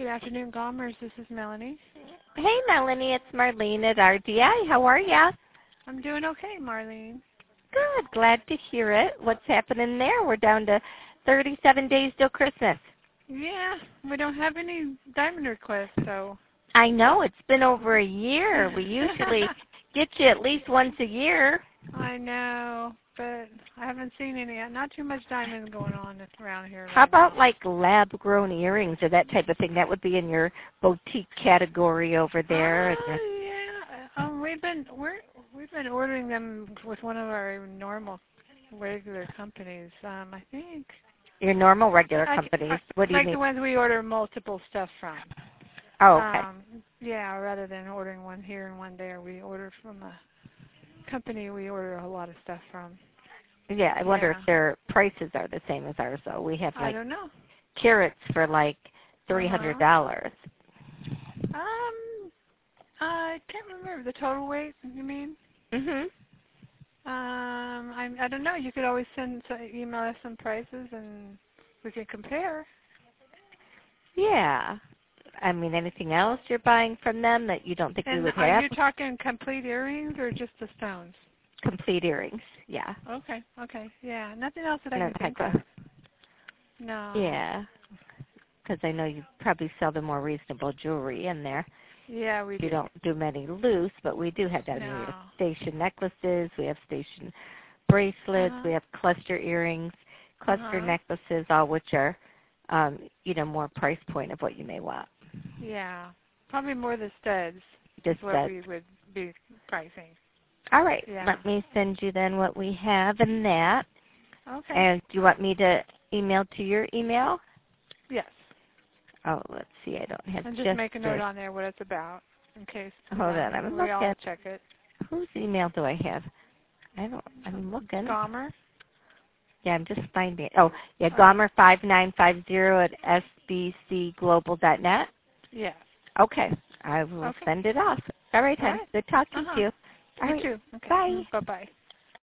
Good afternoon, Gomers. This is Melanie. Hey, Melanie. It's Marlene at RDI. How are ya? I'm doing okay, Marlene. Good. Glad to hear it. What's happening there? We're down to 37 days till Christmas. Yeah, we don't have any diamond requests, so. I know. It's been over a year. We usually get you at least once a year. I know, but I haven't seen any. Not too much diamond going on around here. How about like lab-grown earrings or that type of thing? That would be in your boutique category over there. Yeah. We've been ordering them with one of our normal regular companies. I think. Your normal regular companies. What do you mean? Like the ones we order multiple stuff from. Oh, okay. Yeah, rather than ordering one here and one there, we order from a company we order a lot of stuff from. Yeah, I wonder if their prices are the same as ours, though. We have, like, I don't know. Carats for, like, $300. I can't remember the total weight, you mean? Mhm. I don't know. You could always email us some prices and we can compare. Yeah. I mean, anything else you're buying from them that you don't think we would have? Are you talking complete earrings or just the stones? Complete earrings, yeah. Okay. Yeah, nothing else that I can think of. No. Yeah, because I know you probably sell the more reasonable jewelry in there. Yeah, we do. You don't do many loose, but we do have that. No. We have station necklaces, we have station bracelets, we have cluster earrings, cluster necklaces, all which are, more price point of what you may want. Yeah, probably more the studs. Just what we would be pricing. All right. Yeah. Let me send you then what we have in that. Okay. And do you want me to email to your email? Yes. Oh, let's see. I don't have. And just make a note on there what it's about in case. Hold on. I'm looking. We all check it. Whose email do I have? I'm looking. Gomer. Yeah, I'm just finding it. Oh, yeah, Gomer5950 at sbcglobal.net. Yes. Okay. I will send it off. All right, hon. Good talking to you. You too. Okay. Bye. Bye-bye.